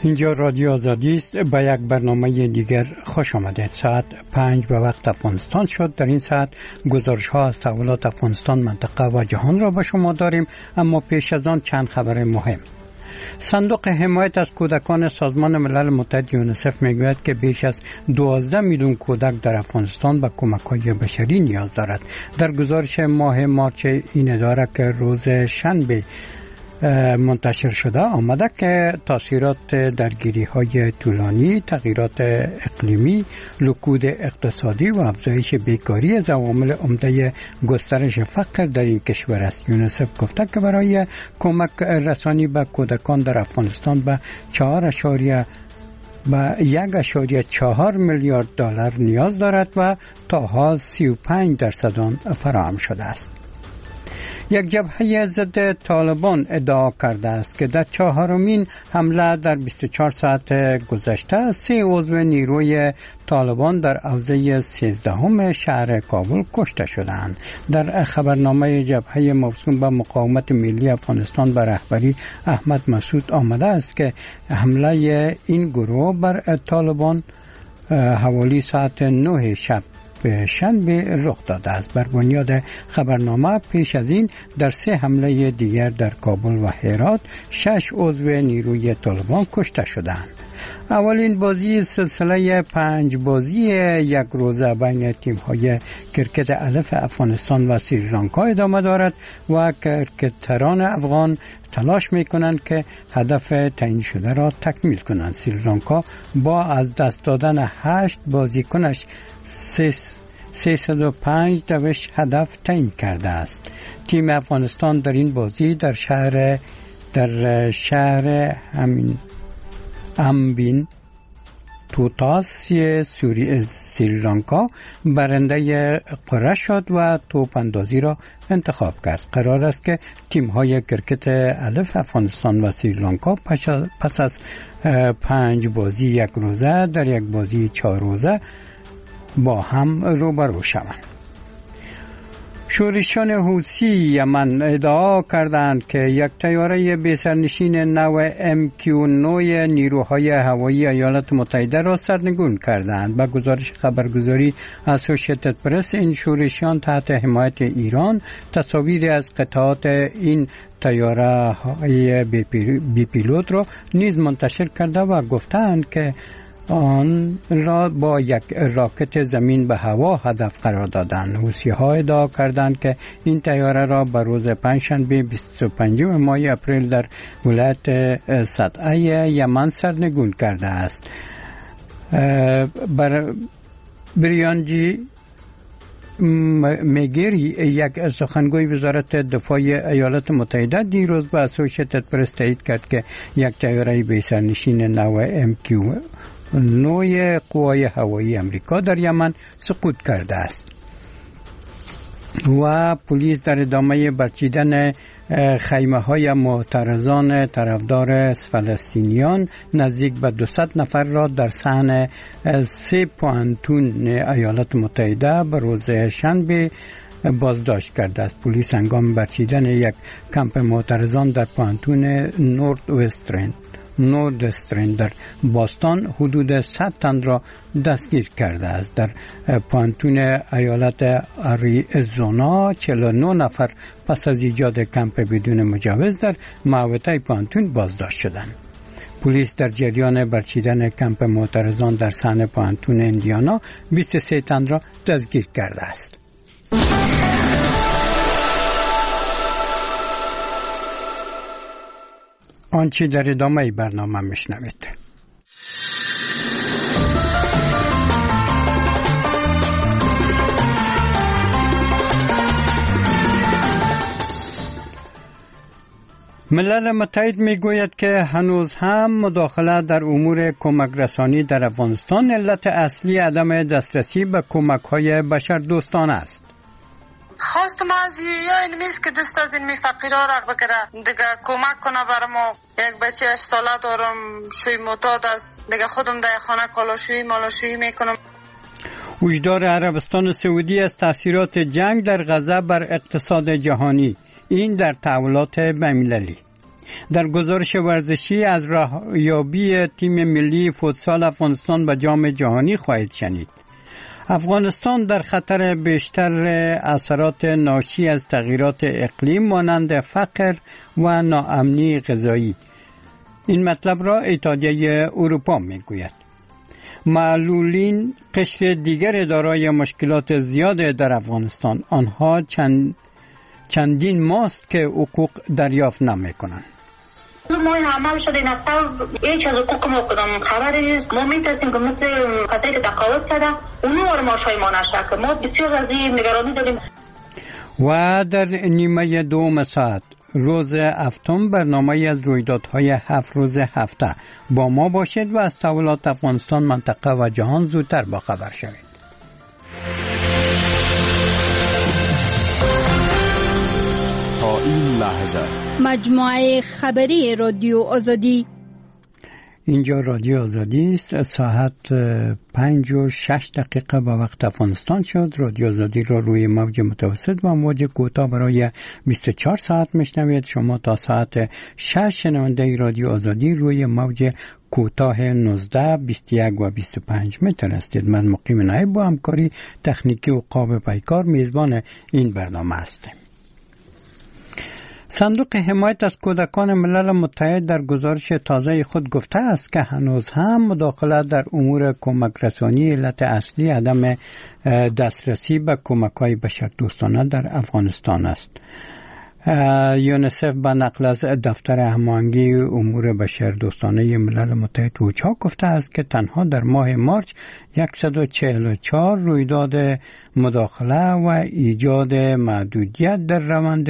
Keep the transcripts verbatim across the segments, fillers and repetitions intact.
اینجا رادیو آزادی است. با یک برنامه دیگر خوش آمدید. ساعت پنج به وقت افغانستان شد. در این ساعت گزارش ها از تحولات افغانستان، منطقه و جهان را به شما داریم، اما پیش از آن چند خبر مهم. صندوق حمایت از کودکان سازمان ملل متحد یونیسف میگوید که بیش از دوازده میلیون کودک در افغانستان به کمک‌های بشری نیاز دارد. در گزارش ماه مارچ این اداره که روز شنبه منتشر شده آمده که تاثیرات درگیری های طولانی، تغییرات اقلیمی، رکود اقتصادی و افزایش بیکاری از عوامل عمده گسترش فقر در این کشور است. یونیسف گفته که برای کمک رسانی به کودکان در افغانستان به چهار اشاریه با یک اشاریه چهار میلیارد دلار نیاز دارد و تا حال سی و پنج درصد آن فراهم شده است. یک جبهه ضد طالبان ادعا کرده است که در چهارمین حمله در بیست و چهار ساعت گذشته سه عضو نیروی طالبان در حوزه سیزدهم شهر کابل کشته شدند. در خبرنامه جبهه موسوم به مقاومت ملی افغانستان به رهبری احمد مسعود آمده است که حمله این گروه بر طالبان حوالی ساعت نه شب به شنبه رخ داده است. بر بنیاد خبرنامه پیش از این در سه حمله دیگر در کابل و هرات شش عضو نیروی طالبان کشته شدند. اولین بازی سلسله پنج بازی یک روزه بین تیم‌های کرکت الف افغانستان و سریلانکا ادامه دارد و کرکتران افغان تلاش می‌کنند که هدف تعیین شده را تکمیل کنند. سریلانکا با از دست دادن هشت بازیکنش سیصد و پنج دوش هدف تعیین کرده است. تیم افغانستان در این بازی در شهر در شهر همین امبین توتاسی سوری سریلانکا برنده قرعه شد و توپ اندازی را انتخاب کرد. قرار است که تیم های کرکت الف افغانستان و سریلانکا پس از پنج بازی یک روزه در یک بازی چهار روزه با هم روبرو شوند. شورشیان حوثی یمن ادعا کردند که یک طیاره بی‌سرنشین نو ام کیو نه نیروهای هوایی ایالات متحده را سرنگون کردند. با گزارش خبرگزاری اسوسییتد پرس، این شورشیان تحت حمایت ایران تصاویری از قطعات این طیاره های بی پیلوت را نیز منتشر کرده و گفتند که آن را با یک راکت زمین به هوا هدف قرار دادند. حوثی‌ها ادعا کردند که این طیاره را به روز پنجشنبه بیست و پنجم ماه اپریل در ولایت صدعه یمن سرنگون کرده است. بر بریانجی میگری، یک سخنگوی وزارت دفاع ایالات متحده، دیروز به اسوسییتد پرس تایید کرد که یک طیاره بی‌سرنشین نو ام کیو نوع قوای هوایی امریکا در یمن سقوط کرده است و پلیس در ادامه برچیدن خیمه های معترضان طرفدار فلسطینیان نزدیک به دویست نفر را در صحن سه پوانتون ایالات متحده به روز شنبه بازداشت کرده است. پلیس هنگام برچیدن یک کمپ معترضان در پوانتون نورد وسترن نوردسترن در باستان حدود صد تن را دستگیر کرده است. در پانتون ایالت آریزونا چهل و نه نفر پس از ایجاد کمپ بدون مجوز در محوطه پانتون بازداشت شدند. پلیس در جریان برچیدن کمپ معترضان در صحن پانتون اندیانا بیست و سه تن را دستگیر کرده است. آنچه در ادامه برنامه میشنوید. ملل متحد میگوید که هنوز هم مداخله در امور کمک رسانی در افغانستان علت اصلی عدم دسترسی به کمک‌های بشردوستانه است. خواستم از یا این میست که دست از این فقیرها را بگیره دیگه کمک کنه برای ما. یک بچه هشت ساله دارم، شوی معتاد است، دیگه خودم در خانه کالاشویی مالاشویی میکنم. وجدار عربستان سعودی از تاثیرات جنگ در غزه بر اقتصاد جهانی، این در تحولات بین‌المللی. در گزارش ورزشی از راهیابی تیم ملی فوتسال افغانستان به جام جهانی خواهید شنید. افغانستان در خطر بیشتر اثرات ناشی از تغییرات اقلیم مانند فقر و ناامنی غذایی. این مطلب را اتحادیه اروپا میگوید. معلولین قشر دیگر دارای مشکلات زیاد در افغانستان. آنها چند چندین ماست که حقوق دریافت نمی‌کنند. ما این عمل شده این اصلا هیچ از حقوق ما کدام خبری نیست. ما میترسیم که مثل کسایی که تقاعد کرده اونو وارد ماشای ما نشه که ما بسیار از این نگرانی داریم. و در نیمه دوم ساعت روز هفتم برنامه از رویدادهای هفت روز هفته با ما باشید و از تحولات افغانستان، منطقه و جهان زودتر با خبر شوید. تا این لحظه مجموعه خبری رادیو آزادی. اینجا رادیو آزادی است. ساعت پنج و شش دقیقه به وقت افغانستان شد. رادیو آزادی را روی موج متوسط و موج کوتاه برای بیست و چهار ساعت میشنوید. شما تا ساعت شش شنونده رادیو آزادی روی موج کوتاه نوزده، بیست و یک و بیست و پنج متر هستید. من مقیم نایب با همکاری تکنیکی و قاب پیکار میزبان این برنامه هستم. صندوق حمایت از کودکان ملل متحد در گزارش تازه خود گفته است که هنوز هم مداخلت در امور کمک رسانی علت اصلی عدم دسترسی به کمک‌های بشردوستانه در افغانستان است. یونیسف به نقل از دفتر هماهنگی امور بشردوستانه ملل متحد اوچا گفته است که تنها در ماه مارچ صد و چهل و چهار رویداد مداخله و ایجاد محدودیت در روند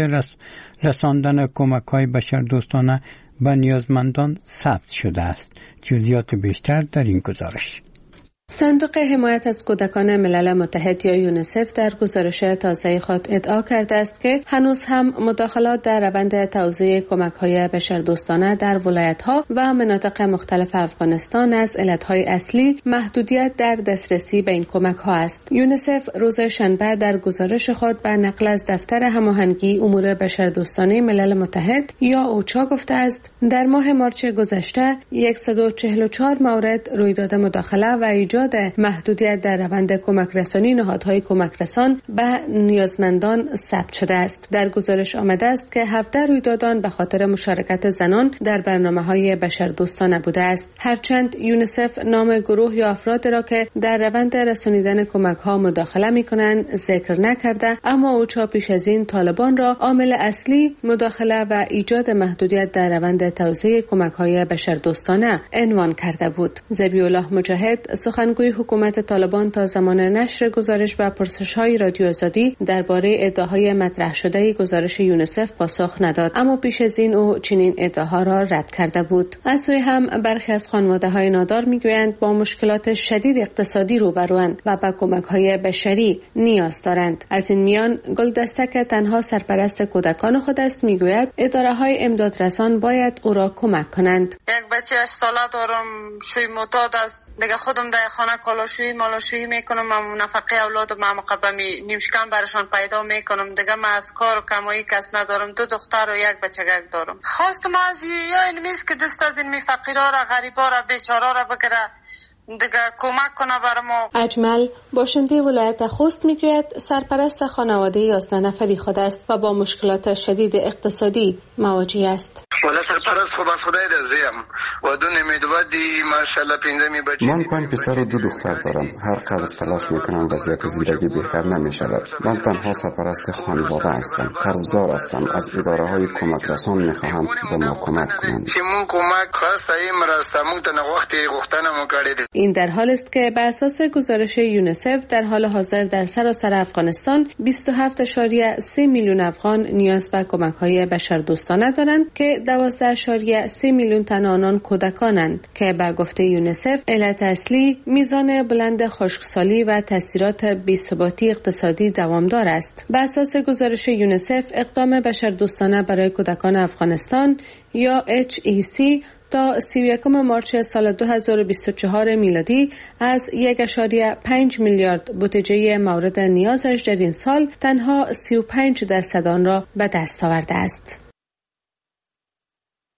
رساندن کمک‌های بشردوستانه به نیازمندان ثبت شده است. جزئیات بیشتر در این گزارش. صندوق حمایت از کودکان ملل متحد یا یونیسف در گزارش تازه خود ادعا کرده است که هنوز هم مداخلات در روند توزیع کمک‌های بشردوستانه در ولایت‌ها و مناطق مختلف افغانستان از علت‌های اصلی محدودیت در دسترسی به این کمک‌ها است. یونیسف روز شنبه در گزارش خود به نقل از دفتر هماهنگی امور بشردوستانه ملل متحد یا اوچا گفته است در ماه مارچ گذشته صد و چهل و چهار مورد رویداد مداخله و ایجاد محدودیت در روند کمک رسانی نهادهای کمک رسان به نیازمندان ثبت شده است. در گزارش آمده است که هفده رویدادان به خاطر مشارکت زنان در برنامه‌های بشردوستانه بوده است. هرچند یونیسف نام گروه یا افراد را که در روند رسانیدن کمک‌ها مداخله می‌کنند ذکر نکرده، اما اوچا پیش از این طالبان را عامل اصلی مداخله و ایجاد محدودیت در روند توزیع کمک‌های بشردوستانه عنوان کرده بود. ذبیح‌الله مجاهد سخن گوی حکومت طالبان تا زمان نشر گزارش و پرسش‌های رادیو آزادی درباره ادعاهای مطرح شده گزارش یونیسف پاسخ نداد، اما پیش از این او چنین ادعاها را رد کرده بود. از سوی هم برخی از خانواده‌های نادار میگویند با مشکلات شدید اقتصادی روبروند و به کمک‌های بشری نیاز دارند. از این میان گلدسته که تنها سرپرست کودکان خود است میگوید اداره‌های امدادرسان باید او را کمک کنند. یک بچه هشت ساله دارم، شوی معتاد است، دیگه خودم در خانه کالاشویی مالاشویی میکنم، من نفقه اولادم من مقبمی نیمشکن برشان پیدا میکنم. دیگه من از کار و کمایی کس ندارم، دو دختر و یک بچگک دارم. خواستم از یا این میز که دست از این می فقیرا را غریبا را بیچارا را بگیره دیگه کمک کنه برای ما. اجمل باشنده ولایت خوست میگوید سرپرست خانواده یازده نفری خود است و با مشکلات شدید اقتصادی مواجه است. ولی سرپرست خوب از خدای رضایم و دو نمیدودی ماشاءالله پنځمې بچی. من پنج پسر و دو دختر دارم. هر قدر تلاش میکنم وضعیت زندگی بهتر نمیشود. من تنها سرپرست خانواده هستم. قرضدار هستم. از اداره های کمک رسان میخواهم که به ما کمک کنند. چې مون کمک خاصه مرسته مون ته وخت غوښتنه مو کړې. این در حال است که به اساس گزارش یونیسف در حال حاضر در سراسر افغانستان بیست و هفت اشاریه سه میلیون افغان نیاز به کمک‌های بشردوستانه دارند که دوازده اشاریه سه میلیون تن آنان کودکانند که به گفته یونیسف علت اصلی میزان بلند خشکسالی و تاثیرات بی‌ثباتی اقتصادی دوامدار است. به اساس گزارش یونیسف اقدام بشردوستانه برای کودکان افغانستان یا اچ ای سی تا سی و یکم مارچ سال دو هزار و بیست و چهار میلادی از یک اشاریه پنج میلیارد بودجه مورد نیازش در این سال تنها سی و پنج درصد آن را به دست آورده است.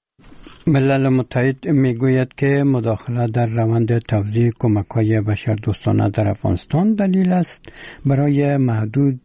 ملل متحد میگوید که مداخله در روند توزیع کمک‌های بشردوستانه در افغانستان دلیل است برای محدود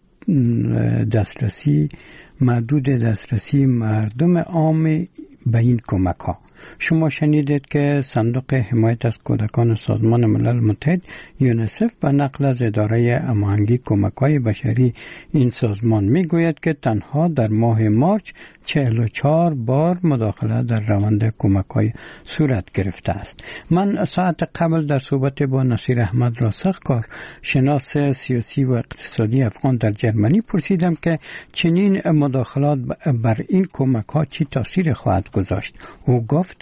دسترسی محدود دسترسی مردم عام به این کمک‌ها. شما شنیدید که صندوق حمایت از کودکان سازمان ملل متحد یونیسف به نقل از اداره هماهنگی کمک‌های بشری این سازمان میگوید که تنها در ماه مارچ چهل و چهار بار مداخله در روند کمک‌های صورت گرفته است. من ساعت قبل در صحبت با نصیر احمد راسخ، کارشناس سیاسی و اقتصادی افغان در جرمنی، پرسیدم که چنین مداخلات بر این کمک‌ها چی تاثیر خواهد گذاشت. او گفت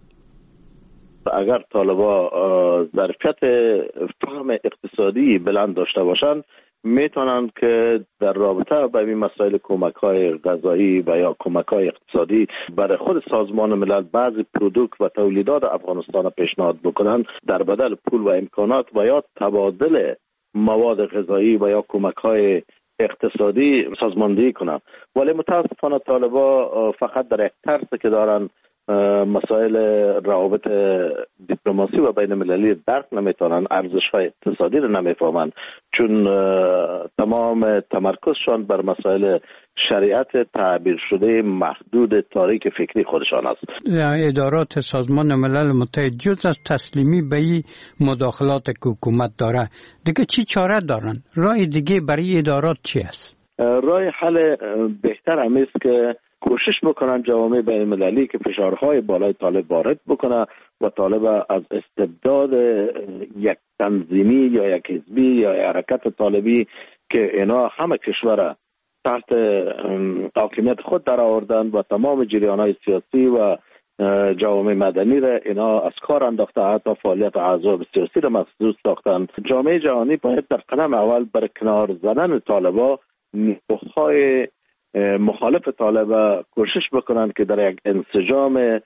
اگر طالبا ظرفیت فهم اقتصادی بلند داشته باشند، میتونند که در رابطه با این مسائل کمک‌های غذایی و یا کمک‌های اقتصادی برای خود سازمان ملل بعضی پرودوکت و تولیدات افغانستان پیشنهاد بکنند، در بدل پول و امکانات و یا تبادل مواد غذایی و یا کمک‌های اقتصادی سازماندهی کنند. ولی متاسفانه طالبا فقط در یک ترس که دارن مسائل روابط دیپلماسی و بین المللی درک نمیتونن، ارزش‌های اقتصادی رو نمیفهمن، چون تمام تمرکزشان بر مسائل شریعت تعبیر شده محدود تاریک فکری خودشان است. ادارات سازمان ملل متحد جز از تسلیمی به این مداخلات که حکومت داره دیگه چی چاره دارن؟ راه دیگه برای ادارات چی است؟ راه حل بهتر هم است که کوشش بکنن جوامع بین المللی که فشارهای بالای طالب وارد بکنه و طالب از استبداد یک تنظیمی یا یک حزبی یا حرکت طالبی که اینا همه کشور تحت حاکمیت خود در آوردن و تمام جریان‌های سیاسی و جوامع مدنی را اینا از کار انداخته، حتی فعالیت احزاب سیاسی را محدود ساختن. جامعه جهانی باید در قدم اول بر کنار زدن طالبا نیروهای مخالف طالب کوشش بکنند که در یک انسجام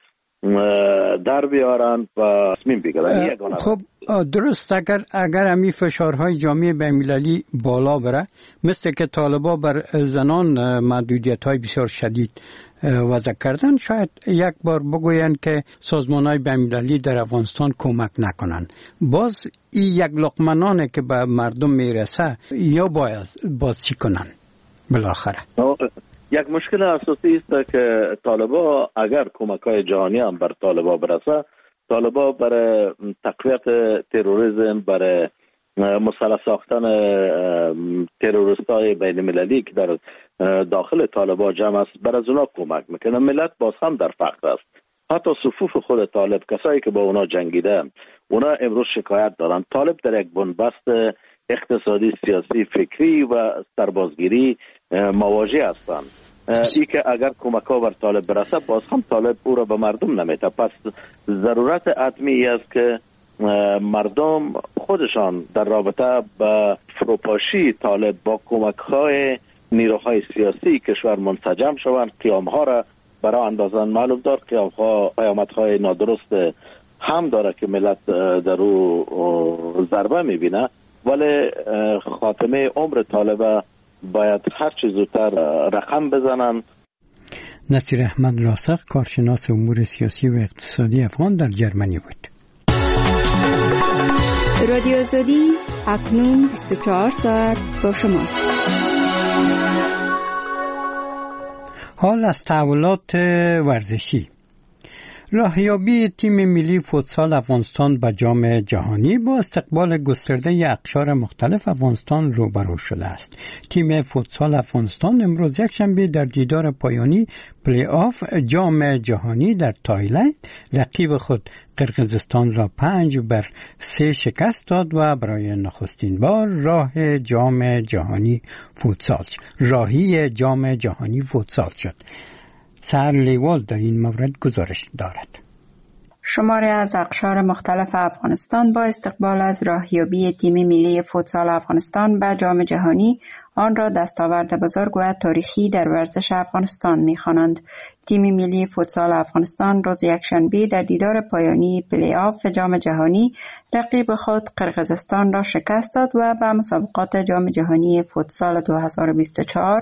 در بیارن و تصمیم بگیرن. خب درست، اگر اگر همین فشارهای جامعه بین‌المللی بالا بره، مثل که طالبا بر زنان محدودیت‌های بسیار شدید وضع کردن، شاید یک بار بگوین که سازمان‌های بین‌المللی در افغانستان کمک نکنن. باز این یک لقمه نانی که به مردم میرسه یا باید باز چی کنن بالاخره؟ یک مشکل اساسی است که طالبا اگر کمک‌های جهانی هم بر طالبا برسه، طالبا برای تقویت تروریسم، برای مسلح ساختن تروریست‌های بین‌المللی که در داخل طالبا جمع است، بر از اونا کمک میکنه. ملت باز هم در فقر است. حتی صفوف خود طالب، کسایی که با اونا جنگیده، اونا امروز شکایت دارن طالب در یک بنبست اقتصادی، سیاسی، فکری و سربازگیری مواجه هستند. ای که اگر کمک ها بر طالب برسه، باز هم طالب او را به مردم نمیده. پس ضرورت حتمی است که مردم خودشان در رابطه با فروپاشی طالب با کمک های نیروهای سیاسی کشور منسجم شوند، قیام ها را برای اندازان معلوم دار، قیام ها قیامت های نادرست هم داره که ملت در او ضربه میبینه، ولی خاتمه عمر طالب باید هر چیز زودتر رقم بزنن. نصیر احمد راسخ، کارشناس امور سیاسی و اقتصادی افغان در جرمنی بود. رادیو آزادی اکنون بیست و چهار ساعت با شماست. حال از تحولات ورزشی. راهیابی تیم ملی فوتسال افغانستان به جام جهانی با استقبال گسترده اقشار مختلف افغانستان روبرو شده است. تیم فوتسال افغانستان امروز یکشنبه در دیدار پایانی پلی آف جام جهانی در تایلند رقیب خود قرقیزستان را پنج بر سه شکست داد و برای نخستین بار راه جام جهانی فوتسال راهی جام جهانی فوتسال شد. سر لیوال در این مورد گزارش دارد. شماری از اقشار مختلف افغانستان با استقبال از راهیابی تیم ملی فوتسال افغانستان به جام جهانی آن را دستاورد بزرگ و تاریخی در ورزش افغانستان می‌خوانند. تیم ملی فوتسال افغانستان روز یکشنبه در دیدار پایانی پلی آف جام جهانی رقیب خود قرقیزستان را شکست داد و به مسابقات جام جهانی فوتسال دو هزار و بیست و چهار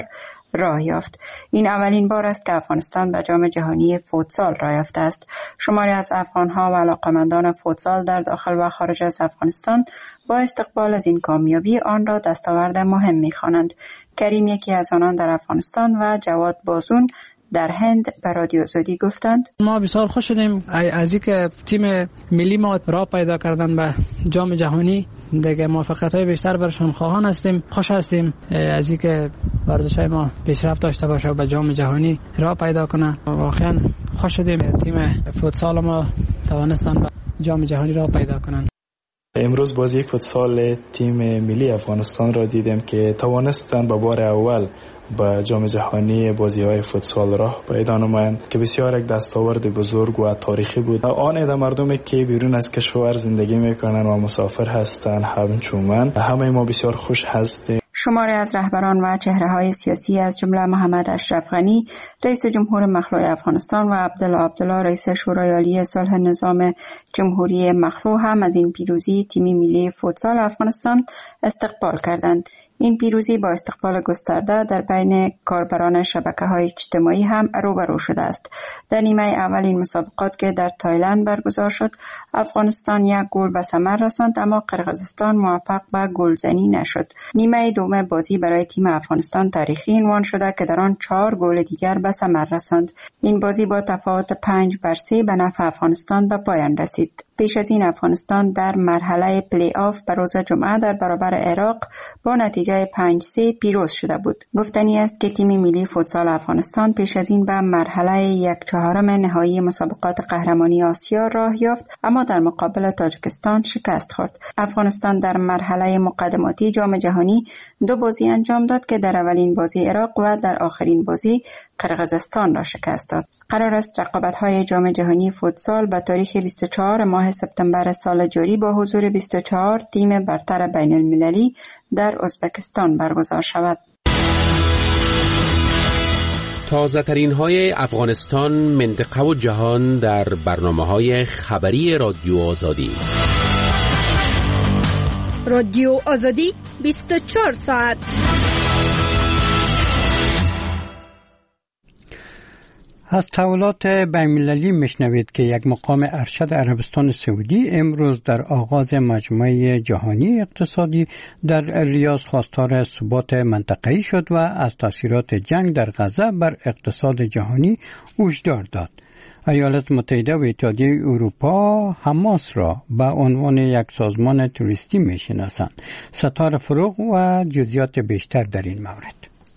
راه یافت. این اولین بار است که افغانستان به جام جهانی فوتسال راه یافته است. شماری از افغان‌ها و علاقه‌مندان فوتسال در داخل و خارج از افغانستان با استقبال از این کامیابی آن را دستاورد مهم می‌خوانند. کریم یکی از آنان در افغانستان و جواد بازون در هند به رادیو آزادی گفتند ما بسیار خوش شدیم از اینکه تیم ملی ما راه پیدا کردن به جام جهانی. دیگه موفقیت‌های بیشتر برشان خواهان هستیم. خوش هستیم از اینکه ورزش ما پیشرفت داشته باشه و به جام جهانی راه پیدا کنه. واقعا خوش شدیم تیم فوتسال ما توانستن به جام جهانی راه پیدا کنن. امروز بازی فوتسال تیم ملی افغانستان را دیدم که توانستند به بار اول به جام جهانی بازی‌های فوتسال راه پیدا نمایند که بسیار یک دستاورد بزرگ و تاریخی بود. آن عده مردمی که بیرون از کشور زندگی میکنند و مسافر هستند همچون من، همه ما بسیار خوش هستیم. شماری از رهبران و چهره‌های سیاسی از جمله محمد اشرف غنی رئیس جمهور مخلوع افغانستان و عبدالله عبدالله رئیس شورای عالی صلح نظام جمهوری مخلوع هم از این پیروزی تیم ملی فوتسال افغانستان استقبال کردند. این پیروزی با استقبال گسترده در بین کاربران شبکه‌های اجتماعی هم روبرو شده است. در نیمه اول این مسابقات که در تایلند برگزار شد، افغانستان یک گل به ثمر رساند اما قرقیزستان موفق به گلزنی نشد. نیمه دوم بازی برای تیم افغانستان تاریخی عنوان شده که در آن چهار گل دیگر به ثمر رساند. این بازی با تفاوت پنج بر سه به نفع افغانستان به پایان رسید. پیش از این افغانستان در مرحله پلی آف به روز جمعه در برابر عراق با نتیجه پنج سه پیروز شده بود. گفتنی است که تیم ملی فوتسال افغانستان پیش از این به مرحله یک چهارم نهایی مسابقات قهرمانی آسیا راه یافت اما در مقابل تاجیکستان شکست خورد. افغانستان در مرحله مقدماتی جام جهانی دو بازی انجام داد که در اولین بازی عراق و در آخرین بازی قرقیزستان را شکست داد. قرار است رقابت‌های جام جهانی فوتسال به تاریخ بیست و چهارم ماه سپتامبر سال جاری با حضور بیست و چهار تیم برتر بین المللی در ازبکستان برگزار شود. تازه ترین های افغانستان، منطقه و جهان در برنامه های خبری رادیو آزادی. رادیو آزادی بیست و چهار ساعت. از تحولات بین‌المللی میشنوید که یک مقام ارشد عربستان سعودی امروز در آغاز مجمع جهانی اقتصادی در ریاض خواستار ثبات منطقه‌ای شد و از تاثیرات جنگ در غزه بر اقتصاد جهانی هشدار داد. ایالات متحده و اتحادیه اروپا حماس را به عنوان یک سازمان تروریستی میشناسند. ستاره فروغ و جزئیات بیشتر در این مورد.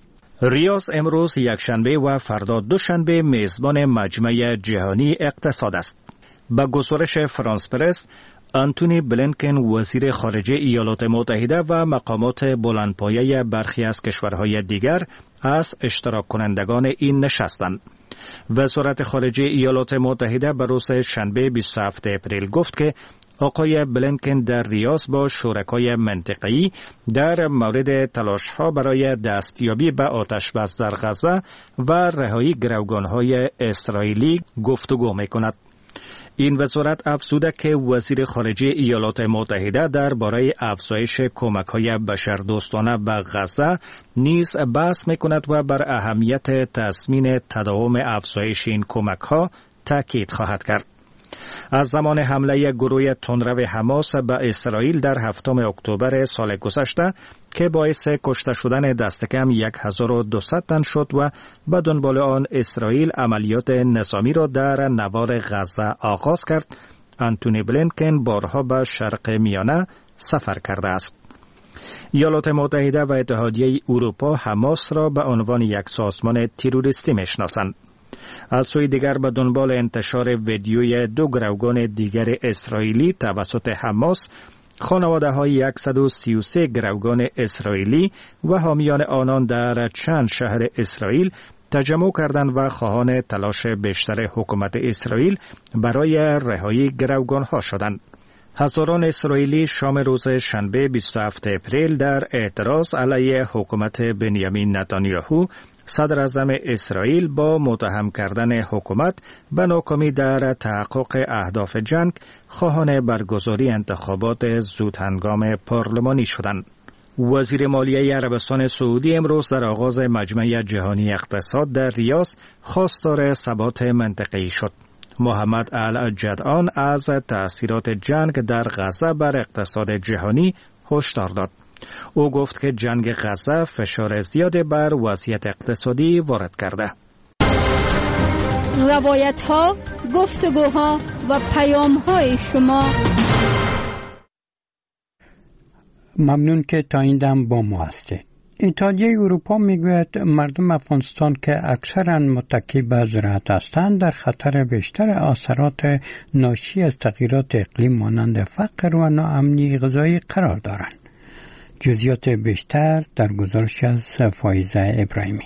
ریاض امروز یک شنبه و فردا دوشنبه میزبان مجمع جهانی اقتصاد است. با گزارش فرانس پرس، آنتونی بلینکن وزیر خارجه ایالات متحده و مقامات بلندپایه برخی از کشورهای دیگر از اشتراک کنندگان این نشستند. وزارت خارجه ایالات متحده به روز شنبه بیست و هفتم اپریل گفت که آقای بلینکن در ریاض با شرکای منطقه‌ای در مورد تلاش‌ها برای دستیابی به آتش‌بس در غزه و رهایی گروگان‌های اسرائیلی گفتگو می‌کند. این وزارت افزوده که وزیر خارجه ایالات متحده درباره افزایش کمک‌های بشردوستانه به غزه نیز بحث می‌کند و بر اهمیت تضمین تداوم افزایش این کمک‌ها تاکید خواهد کرد. از زمان حمله گروه تندرو حماس به اسرائیل در هفتم اکتبر سال گذشته که باعث کشته شدن دست کم هزار و دویست تن شد و به دنبال آن اسرائیل عملیات نظامی را در نوار غزه آغاز کرد، آنتونی بلینکن بارها به شرق میانه سفر کرده است. ایالات متحده و اتحادیه اروپا حماس را به عنوان یک سازمان تروریستی میشناسند. از سوی دیگر به دنبال انتشار ویدیوی دو گروگان دیگر اسرائیلی توسط حماس، خانواده های صد و سی و سه گروگان اسرائیلی و حامیان آنان در چند شهر اسرائیل تجمع کردند و خواهان تلاش بیشتر حکومت اسرائیل برای رهایی گروگان ها شدند. هزاران اسرائیلی شام روز شنبه بیست و هفتم اپریل در اعتراض علیه حکومت بنیامین نتانیاهو صدر اعظم اسرائیل با متهم کردن حکومت به ناکامی در تحقق اهداف جنگ خواهان برگزاری انتخابات زودهنگام پارلمانی شدند. وزیر مالیه عربستان سعودی امروز در آغاز مجمع جهانی اقتصاد در ریاض خواستار ثبات منطقه‌ای شد. محمد الجدعان از تأثیرات جنگ در غزه بر اقتصاد جهانی هشدار داد. او گفت که جنگ غزه فشار زیاد بر وضعیت اقتصادی وارد کرده. روایت ها، گفتگوها و پیام های شما. ممنون که تا این دم با ما هستید. اتحادیه اروپا میگوید مردم افغانستان که اکثرا متکی به زراعت هستند در خطر بیشتر آثارات ناشی از تغییرات اقلیم مانند فقر و ناامنی غذایی قرار دارند. جزئیات بیشتر در گزارش از فایزه ابراهیمی.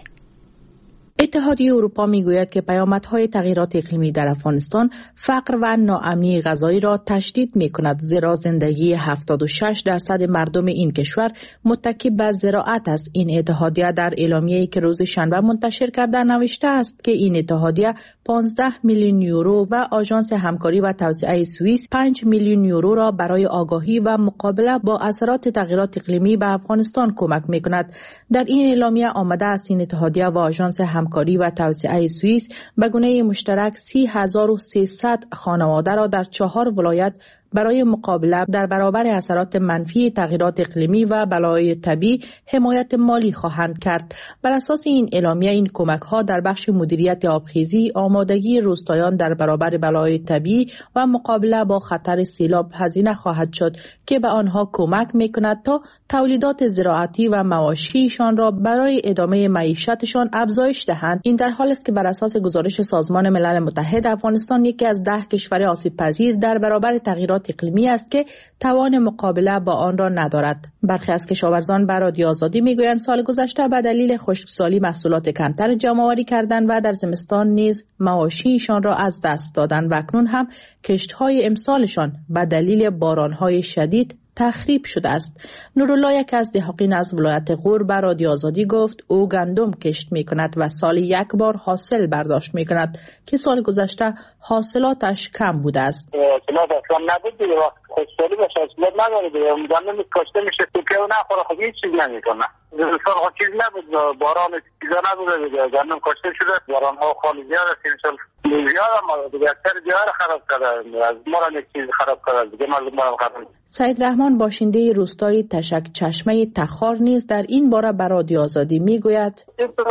اتحادیه اروپا میگوید که پیامدهای تغییرات اقلیمی در افغانستان فقر و ناامنی غذایی را تشدید میکند، زیرا زندگی هفتاد و شش درصد مردم این کشور متکی به زراعت است. این اتحادیه در اعلامیه‌ای که روز شنبه منتشر کرده نوشته است که این اتحادیه پانزده میلیون یورو و آژانس همکاری و توسعه سوئیس پنج میلیون یورو را برای آگاهی و مقابله با اثرات تغییرات اقلیمی به افغانستان کمک میکند. در این اعلامیه آمده است این اتحادیه و آژانس همکاری و توسعه سوئیس به گونه مشترک سی هزار و سیصد خانواده را در چهار ولایت برای مقابله در برابر اثرات منفی تغییرات اقلیمی و بلایای طبیعی حمایت مالی خواهند کرد. بر اساس این اعلامیه این کمک‌ها در بخش مدیریت آبخیزی، آمادگی روستایان در برابر بلایای طبیعی و مقابله با خطر سیلاب هزینه خواهد شد که به آنها کمک می‌کند تا تولیدات زراعتی و مواشیشان را برای ادامه معیشتشان افزایش دهند. این در حالی است که بر اساس گزارش سازمان ملل متحد افغانستان یکی از ده کشور آسیب پذیر در برابر تغییرات اقلیمی است که توان مقابله با آن را ندارد. برخی از کشاورزان به رادیو آزادی میگویند سال گذشته به دلیل خشکسالی محصولات کمتر جمع‌آوری کردند و در زمستان نیز مواشیشان را از دست دادند و اکنون هم کشت‌های امسالشان به دلیل باران‌های شدید تخریب شده است. نورالله یک از دهقان از ولایت غور به رادیو آزادی گفت او گندم کشت می کند و سال یک بار حاصل برداشت می کند که سال گذشته حاصلاتش کم بوده است. حاصلات اصلا نبود دیگه، وقت خشکسالی باشه حاصلات نداره دیگه، گندم کاشته میشه که اون نخوره خب هیچ چیز نمیکنه. زمستان خب چیز نبود، باران چیزا نبوده دیگه، گندم کاشته شده، باران ها خالی زیاد است امسال. زیاد هم دیگه اکثر جاها را خراب کرده، از ما را یک چیز خراب کرده دیگه، مردم را خراب. سعید رحمان باشنده روستای تشک چشمه تخار نیز در این باره به رادیو آزادی میگوید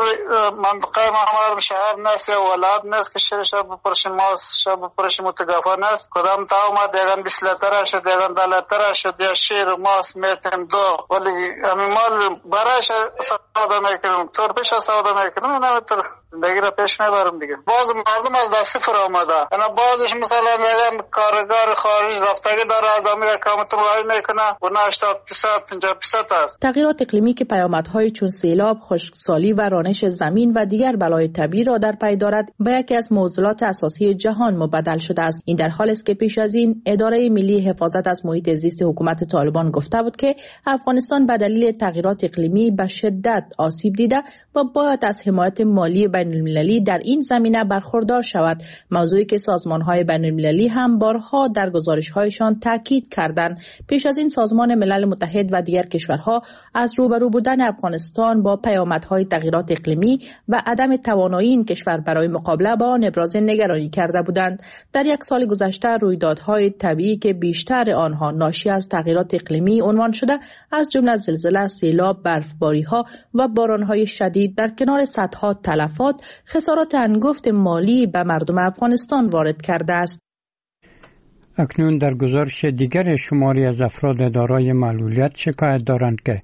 منطقه ما همه شهر نیست، ولایت نیست که شهر شب بپرشیم، ما شب بپرشیم متگافه نیست. کدام تا اومد دیگن بیست لیتر شد، دیگن ده لیتر شد، یا شیر ماست میتیم دو، ولی همین مال برایش سودا میکنیم، طور پیش سودا میکنیم، نمیتر دیگه را پیش میبرم دیگه. باز مردم از دست صفر آمده، انا بازش مثلا دیگن کارگر خارج رفتگی داره از امیر کامتون رای میکنه و هشتاد درصد پنجاه درصد است. تغییرات اقلیمی که پیامدهای چون سیلاب، خشکسالی و رانش زمین و دیگر بلای طبیعی را در پی دارد به یکی از معضلات اساسی جهان مبدل شده است. این در حالی است که پیش از این اداره ملی حفاظت از محیط زیست حکومت طالبان گفته بود که افغانستان به دلیل تغییرات اقلیمی به شدت آسیب دیده و باید از حمایت مالی بین المللی در این زمینه برخوردار شود، موضوعی که سازمان‌های بین المللی هم بارها در گزارش‌هایشان تاکید کردند. پیش از این سازمان ملل متحد و دیگر کشورها از روبرو بودن افغانستان با پیامدهای تغییرات اقلیمی و عدم توانایی این کشور برای مقابله با آن ابراز نگرانی کرده بودند. در یک سال گذشته رویدادهای طبیعی که بیشتر آنها ناشی از تغییرات اقلیمی عنوان شده، از جمله زلزله، سیلاب، برفباری‌ها و باران‌های شدید در کنار صدها تلفات، خسارات انگفت مالی به مردم افغانستان وارد کرده است. اکنون در گزارش دیگر شماری از افراد دارای معلولیت شکایت دارند که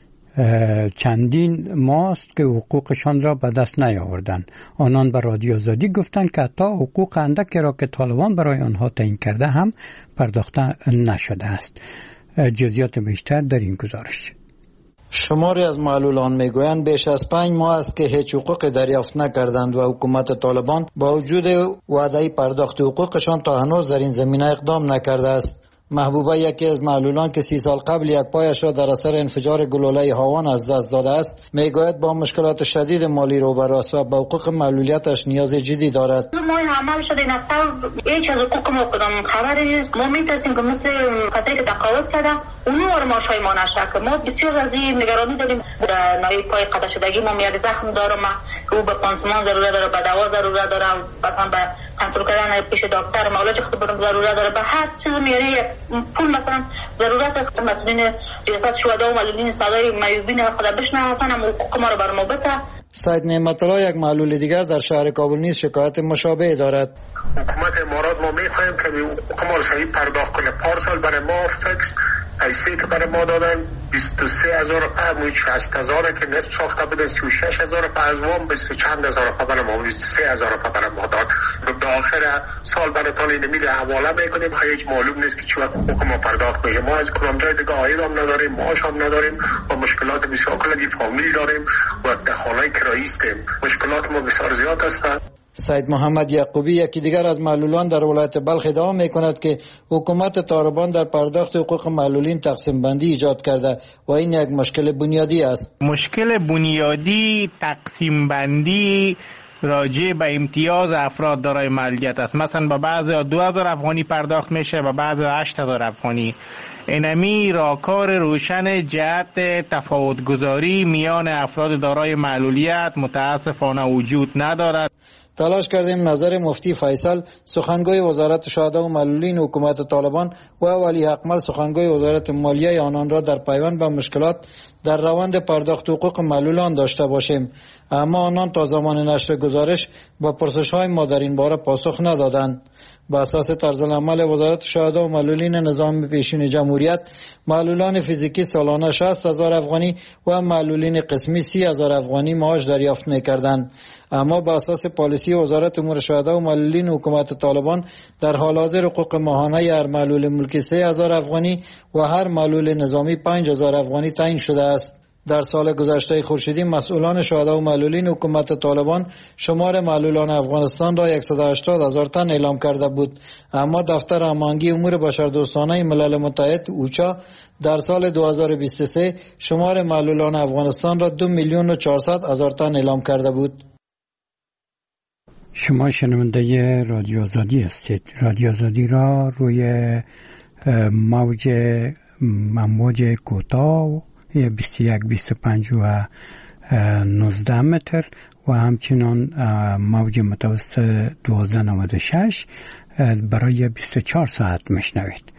چندین ماست که حقوقشان را به دست نیاوردند. آنان به رادیو آزادی گفتند که حتی حقوق اندکی را که طالبان برای آنها تعیین کرده هم پرداخته نشده است. جزئیات بیشتر در این گزارش. شماری از معلولان میگویند بیش از پنج ماه است که هیچ حقوق دریافت نکردند و حکومت طالبان با وجود وعده پرداخت حقوقشان تا هنوز در این زمینه اقدام نکرده است. محبوبه یکی از معلولان که سی سال قبل یک پایش را در اثر انفجار گلوله هاوان از دست داده است میگوید با مشکلات شدید مالی روبروست و به حقوق معلولیتش نیاز جدی دارد. ما عمل شده این اصلا هیچ از حقوق ما کدام خبری نیست. ما میترسیم که مثل کسایی که تقاعد کرده اونو ماشای ما نشه که ما بسیار از این نگرانی داریم. در نوی پای قطع شدگی ما میاد زخم دارم او به پانسمان ضرورت داره، به دوا ضرورت داره، مثلا به کنترل کردن پیش دکتر معالجه خود برام ضرورت داره، به هر چیز میاره پول مثلا ضرورت. مسئولین ریاست شهدا و معلولین صدای معیوبین خدا بشنه اصلا هم حقوق ما رو بر ما بده. سید نعمت الله یک معلول دیگر در شهر کابل نیز شکایت مشابه دارد. حکومت امارات ما میخوایم که حقوق ما رو صحیح پرداخت کنه. پارسال برای ما فکس ایسی که برای ما دادن بیست و سه هزار روپیه، شصت هزار که نصف ساخته بودن، سی و شش هزار روپیه از وام، بیست و چند هزار روپیه برای ما، بیست و سه هزار روپیه برای ما داد. به آخر سال براتون این میده حواله میکنیم، هیچ معلوم نیست که چی وقت حقوق ما پرداخت میشه. ما از کدام جای دیگه عاید هم نداریم، معاش هم نداریم و مشکلات بسیار کلگی فامیل داریم و در خانه کرایی هستیم. مشکلات ما بسیار زیاد هستند. سید محمد یعقوبی یکی دیگر از معلولان در ولایت بلخ ادعا میکند که حکومت طالبان در پرداخت حقوق معلولین تقسیم بندی ایجاد کرده و این یک مشکل بنیادی است. مشکل بنیادی تقسیم بندی راجع به امتیاز افراد دارای معلولیت است. مثلا به بعضی دو هزار افغانی پرداخت میشه، به بعضی هشت هزار افغانی. اینمی راهکار روشن جهت تفاوت‌گذاری میان افراد دارای معلولیت متاسفانه وجود ندارد. تلاش کردیم نظر مفتی فیصل سخنگوی وزارت شهدا و معلولین حکومت طالبان و ولی حقمل سخنگوی وزارت مالیه آنان را در پیوند به مشکلات در روند پرداخت حقوق معلولان داشته باشیم، اما آنان تا زمان نشر گزارش با پرسش‌های ما در این باره پاسخ ندادند. با اساس طرز العمل وزارت شهدا و معلولین نظام پیشین جمهوریت، معلولان فیزیکی سالانه شصت هزار افغانی و معلولین قسمی سی هزار افغانی معاش دریافت می‌کردند، اما با اساس پالیسی وزارت امور شهدا و معلولین حکومت طالبان در حال حاضر حقوق ماهانه هر معلول ملکی سه هزار افغانی و هر معلول نظامی پنج هزار افغانی تعیین شده است. در سال گذشته خورشیدی مسئولان شهدا و معلولین حکومت طالبان شمار معلولان افغانستان را صد و هشتاد هزار تن اعلام کرده بود، اما دفتر هماهنگی امور بشردوستانه ملل متحد اوچا در سال دو هزار و بیست و سه شمار معلولان افغانستان را دو میلیون و چهارصد هزار تن اعلام کرده بود. شما شنونده رادیو آزادی هستید. رادیو آزادی را روی موج امواج کوتاه بیست و یک، بیست و پنج و نوزده متر و همچنان موج متوسط دوازده نود و شش برای بیست و چهار ساعت میشنوید.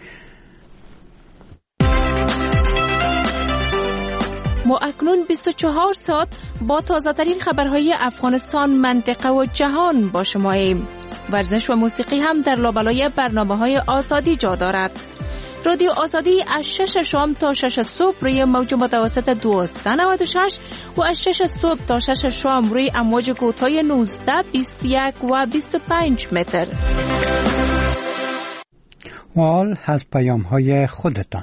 ما اکنون بیست و چهار ساعت با تازه ترین خبرهای افغانستان، منطقه و جهان با شماییم. ورزش و موسیقی هم در لابلای برنامه‌های آزادی جا دارد. رادیو آزادی از شش شام تا شش صبح روی موج متوسط دوازده نود و شش و از شش صبح تا شش شام روی امواج کوتاه نوزده، بیست و یک و بیست و پنج متر. و حال از پیام های خودتان.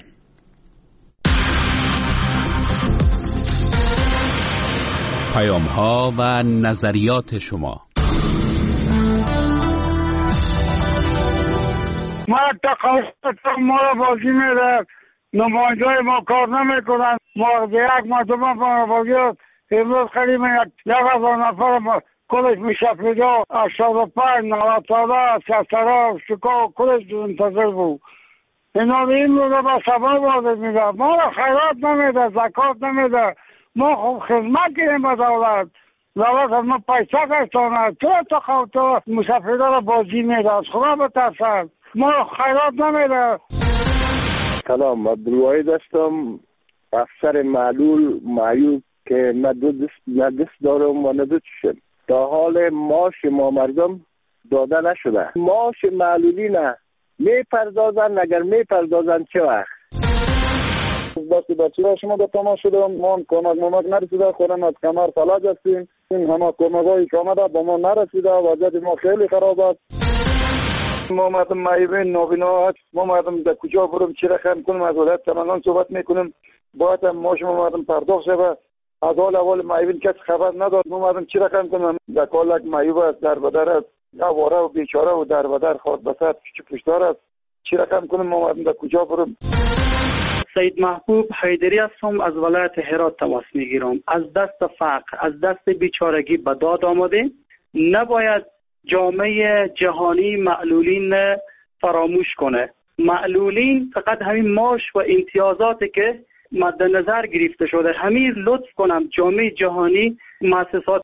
پیام ها و نظریات شما. ما تقاضا ما را بازی میده، نماینده ما کار نمیکنن. ما یک مرتبه ما بازی امروز خیلی یک هزار نفر کلش میشه پیدا هشتاد و پنج نود تاده سسترا شکا کلش منتظر بود. اینا این رو به سبای بازی میده، ما را خیرات نمیده، زکات نمیده. ما خوب خدمت کنیم با دولت، دولت از ما پیسه کشتانه. تو تا خواب تو مسافرده را بازی میده، از خدا بترسد. ما خیرات نمیده. سلام، عبدالواحد هستم، افسر معلول معیوب که نه دو دست نه دست دارم و نه دو چشم. تا حال معاش ما مردم داده نشده. معاش معلولی نه میپردازن، اگر میپردازن چه وقت؟ دستی بچه ها شما به تماس شدم، ما کمک ممک نرسیده، خودم از کمر فلج هستیم. این همه کمک هایی که آمده با ما نرسیده، وضعیت ما خیلی خراب است. ما مردم معیوبین نابینا، ما مردم در کجا برم چی رقم کنیم، از ولایت سمنگان صحبت میکنیم، باید هم ما شما مردم پرداخت شده. از حال اول معیوبین کسی خبر نداد، ما مردم چی رقم کنیم. در کالک معیوب است، در بدر است، آواره و بیچاره و در بدر خود بسات پیچ پشتار است. چی رقم کنیم ما در کجا بریم؟ سید محبوب حیدری هستم، از ولایت هرات تماس میگیرم. از دست فقر، از دست بیچارگی به داد آمده. نباید جامعه جهانی معلولین فراموش کنه. معلولین فقط همین معاش و امتیازاتی که مد نظر گرفته شده، همین لطف کنم جامعه جهانی مؤسسات